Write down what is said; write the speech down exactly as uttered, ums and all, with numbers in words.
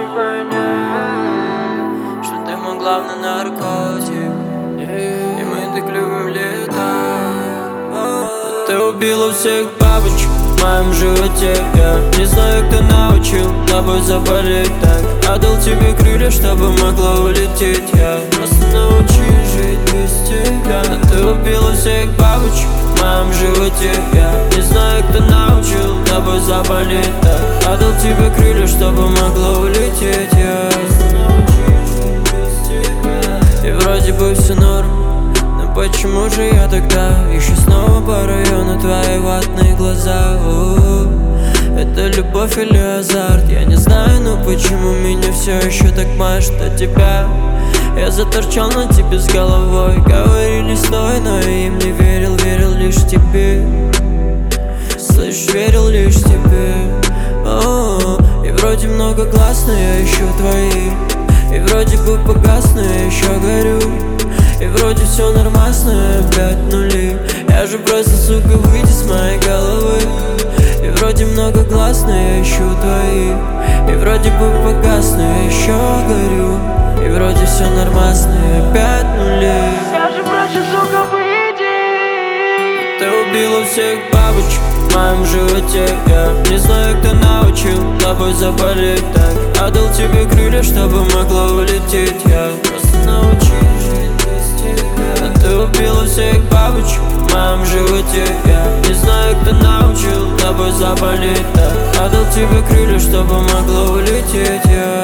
не понять, что ты мой главный наркотик, и мы так любим летать. Ты убила всех бабочек в моем животе. Я не знаю, кто научил тобой заболеть так. Отдал тебе крылья, чтобы могла улететь. Я просто научись жить без тебя. Ты убила всех бабочек в моем животе. Я не знаю, кто научил тобой заболеть так. Отдал тебе крылья, чтобы могла улететь. Я и вроде бы все норм, но почему же я тогда ищу снова по району твои ватные глаза? О-о-о. Это любовь или азарт? Я не знаю, но почему меня все еще так машет от тебя? Я заторчал на тебе с головой. Говорили стой, но я им не верил, верил лишь тебе. Слышь, верил лишь тебе. О-о-о. И вроде много глаз, но я ищу твои. И вроде бы погас, но я еще горю. И вроде все нормально, опять нули. Я же просто, сука, выйди с моей головы. И вроде много глаз, но я ищу твои. И вроде бы погас, но я еще горю. И вроде все нормально, опять нули. Я же проще, сука, выйди. Ты убила всех бабочек в моем животе. Я не знаю, кто научил тобой заболеть так. Отдал тебе крылья, чтобы могла улететь. Я просто научись жить без тебя. Ты убила всех бабочек в моем животе. Я не знаю, кто научил тобой заболеть так. Отдал тебе крылья, чтобы могла улететь. Я